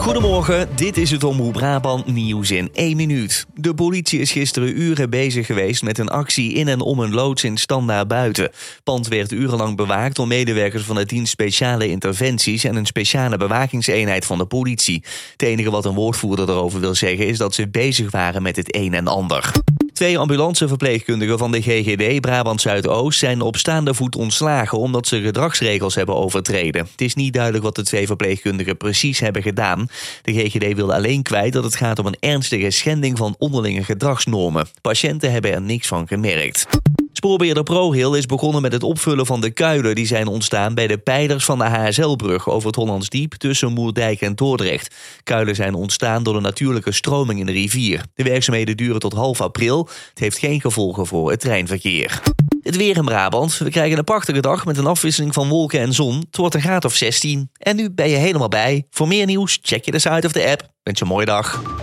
Goedemorgen, dit is het Omroep Brabant nieuws in 1 minuut. De politie is gisteren uren bezig geweest met een actie in en om een loods in Standaard Buiten. Het pand werd urenlang bewaakt door medewerkers van de dienst Speciale Interventies en een speciale bewakingseenheid van de politie. Het enige wat een woordvoerder erover wil zeggen is dat ze bezig waren met het een en ander. 2 ambulanceverpleegkundigen van de GGD Brabant Zuidoost zijn op staande voet ontslagen omdat ze gedragsregels hebben overtreden. Het is niet duidelijk wat de 2 verpleegkundigen precies hebben gedaan. De GGD wilde alleen kwijt dat het gaat om een ernstige schending van onderlinge gedragsnormen. Patiënten hebben er niks van gemerkt. Spoorbeheerder ProRail is begonnen met het opvullen van de kuilen die zijn ontstaan bij de pijlers van de HSL-brug over het Hollands Diep tussen Moerdijk en Dordrecht. Kuilen zijn ontstaan door de natuurlijke stroming in de rivier. De werkzaamheden duren tot half april. Het heeft geen gevolgen voor het treinverkeer. Het weer in Brabant. We krijgen een prachtige dag met een afwisseling van wolken en zon. Het wordt een graad of 16. En nu ben je helemaal bij. Voor meer nieuws check je de site of de app. Wens je een mooie dag.